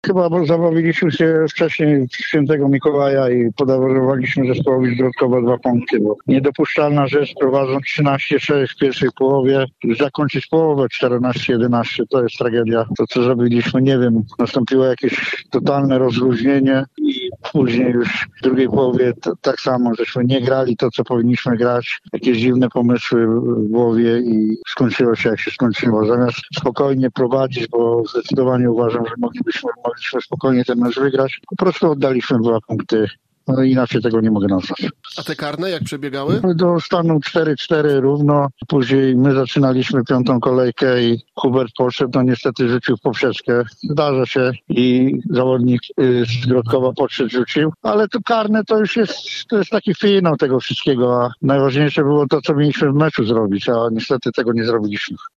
Chyba bo zabawiliśmy się wcześniej w Świętego Mikołaja i podarowaliśmy zespołowi z Grodkowa 2 punkty, bo niedopuszczalna rzecz, prowadząc 13-6 w pierwszej połowie, zakończyć połowę 14-11, to jest tragedia. To, co zrobiliśmy, nie wiem, nastąpiło jakieś totalne rozluźnienie i później już w drugiej połowie tak samo, żeśmy nie grali to, co powinniśmy grać, jakieś dziwne pomysły w głowie i skończyło się jak się skończyło. Zamiast spokojnie prowadzić, bo zdecydowanie uważam, że mogliśmy spokojnie ten mecz wygrać, po prostu oddaliśmy 2 punkty. No inaczej tego nie mogę nazwać. A te karne jak przebiegały? Do stanu 4-4 równo. Później my zaczynaliśmy 5. kolejkę i Hubert poszedł, no niestety rzucił w poprzeczkę. Zdarza się i zawodnik z Grodkowa podszedł, rzucił. Ale to karne to już jest taki finał tego wszystkiego, a najważniejsze było to, co mieliśmy w meczu zrobić, a niestety tego nie zrobiliśmy.